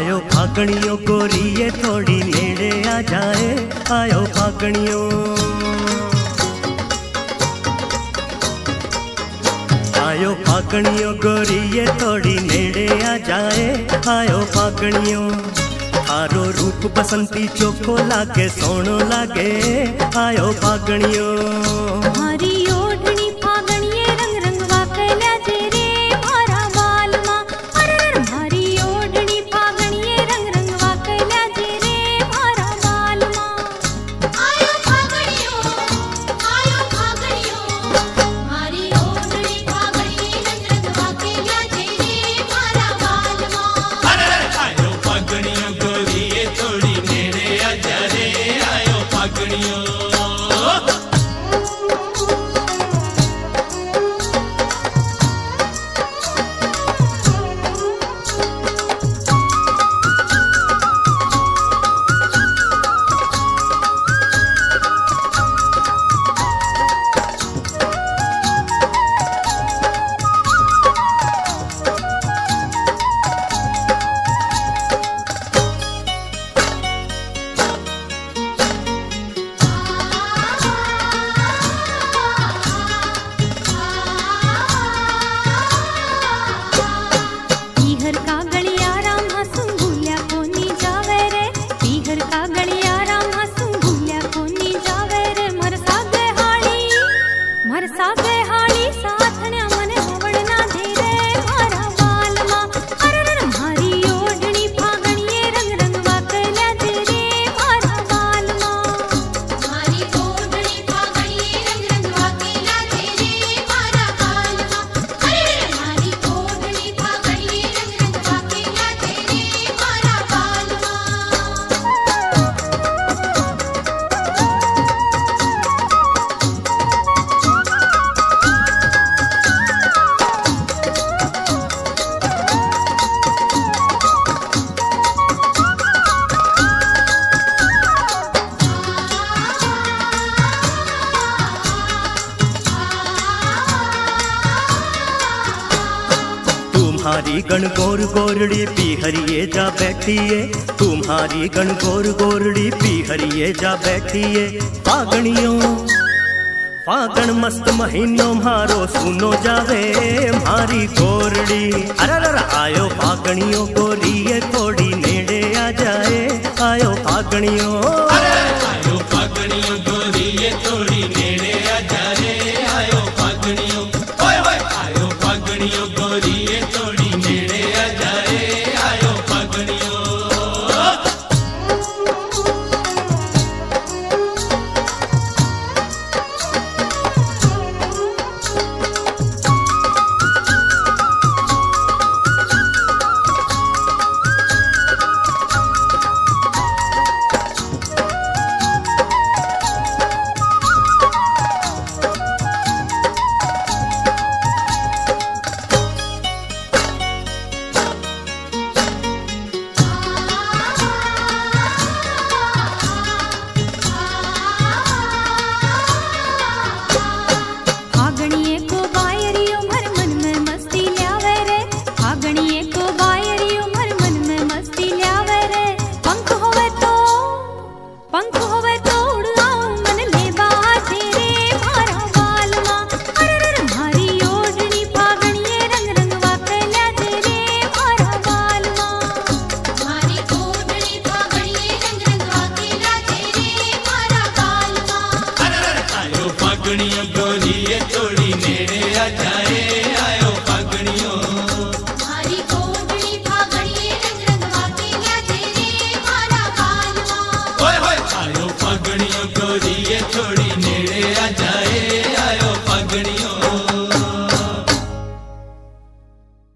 आयो फागणियों गोरिये थोड़ी नेड़े आ जाए, आयो फागणियों। आयो फागणियों गोरिये थोड़ी नेड़े आ जाए, आयो फागणियों। थारो रूप बसंती चोखो लागे सोनो लागे, आयो फागणियों। मारी ओढ़नी फागणिये रंग रंग वाकल्या जे रे मारा बालमा। अरे मारी ओढ़नी फागणिये रंग रंग वाकल्या जे रे मारा बालमा। आयो फागणियों, आयो फागणियों। मारी ओढ़नी फागणिये रंग रंग वाकल्या जे रे मारा बालमा। अरे आयो फागणियों गोरिये थोड़ी नेड़े आ जा रे, आयो फागणियों। पीहर का गलिया राम हंसू भूलिया कोनी जावे रे। पीहर का गलिया राम हंसू भूलिया कोनी जावे रे। मर सागे हाली साथ ने मने होवड़ ना दे रे मारा बालमा। अरे मारी ओढ़नी फागणिये रंग रंग वाकल्या जे रे मारा बालमा। मारी ओढ़नी फागणिये रंग रंग वाकल्या जे रे मारा बालमा। अरे मारी ओढ़नी फागणिये रंग रंग वाकल्या जे रे मारा बालमा। तुम्हारी गणगौर गोरड़ी पीहरिए जा बैठिए, तुम्हारी गणगौर गोरड़ी पीहरिए जा बैठिए। फागणियों फागण मस्त महीनों मारो सुनो जावे मारी गोरड़ी। अरे आयो फागणियों गोरिये थोड़ी नेड़े आ जाए, आयो फागणियों। अरे आयो फागणियों गोरिये